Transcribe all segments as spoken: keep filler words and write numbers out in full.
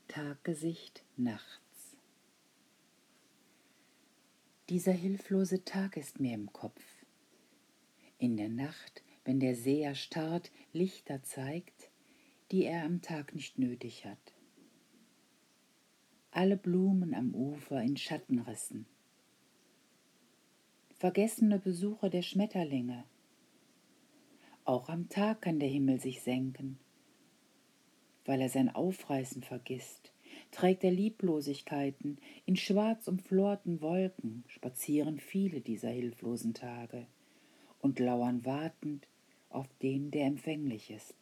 Taggesicht nachts. Dieser hilflose Tag ist mir im Kopf. In der Nacht, wenn der See erstarrt Lichter zeigt, die er am Tag nicht nötig hat. Alle Blumen am Ufer in Schatten rissen. Vergessene Besuche der Schmetterlinge. Auch am Tag kann der Himmel sich senken. Weil er sein Aufreißen vergisst, trägt er Lieblosigkeiten, in schwarz umflorten Wolken spazieren viele dieser hilflosen Tage und lauern wartend auf den, der empfänglich ist.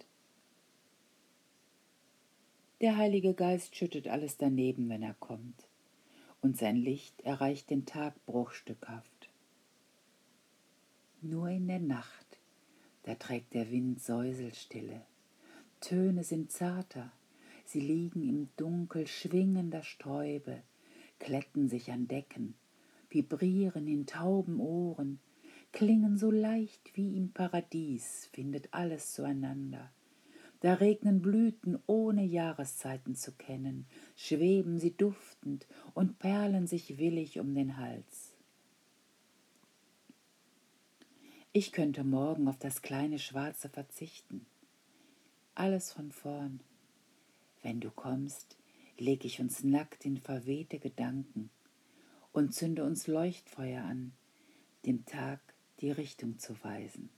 Der Heilige Geist schüttet alles daneben, wenn er kommt, und sein Licht erreicht den Tag bruchstückhaft. Nur in der Nacht, da trägt der Wind Säuselstille, Töne sind zarter, sie liegen im Dunkel schwingender Stäube, kletten sich an Decken, vibrieren in tauben Ohren, klingen so leicht wie im Paradies, findet alles zueinander. Da regnen Blüten, ohne Jahreszeiten zu kennen, schweben sie duftend und perlen sich willig um den Hals. Ich könnte morgen auf das kleine Schwarze verzichten. Alles von vorn. Wenn du kommst, leg ich uns nackt in verwehte Gedanken und zünde uns Leuchtfeuer an, dem Tag die Richtung zu weisen.